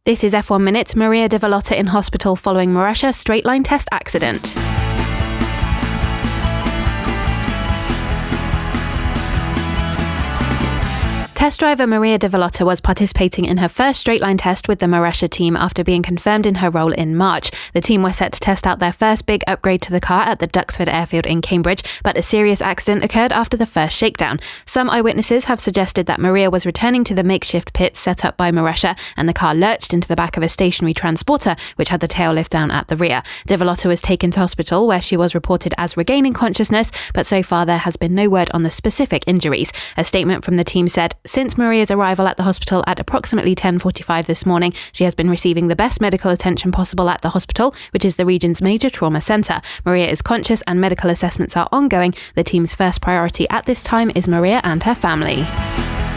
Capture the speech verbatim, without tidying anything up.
This is F one Minute. Maria de Vallota in hospital following Marussia straight line test accident. Test driver Maria de Vallota was participating in her first straight line test with the Marussia team after being confirmed in her role in March. The team were set to test out their first big upgrade to the car at the Duxford Airfield in Cambridge, but a serious accident occurred after the first shakedown. Some eyewitnesses have suggested that Maria was returning to the makeshift pits set up by Marussia and the car lurched into the back of a stationary transporter which had the tail lift down at the rear. De Vallota was taken to hospital where she was reported as regaining consciousness, but so far there has been no word on the specific injuries. A statement from the team said, "Since Maria's arrival at the hospital at approximately ten forty-five this morning, she has been receiving the best medical attention possible at the hospital, which is the region's major trauma centre. Maria is conscious and medical assessments are ongoing. The team's first priority at this time is Maria and her family."